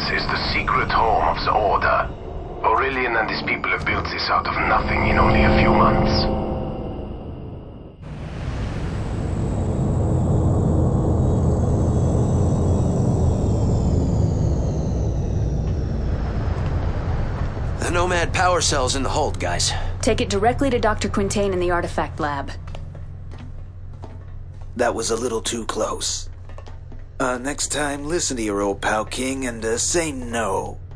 is the secret home of the Order. Aurelian and his people have built this out of nothing in only a few months. The Nomad power cell's in the hold, guys. Take it directly to Dr. Quintain in the artifact lab. That was a little too close. Next time, listen to your old pal King and say no.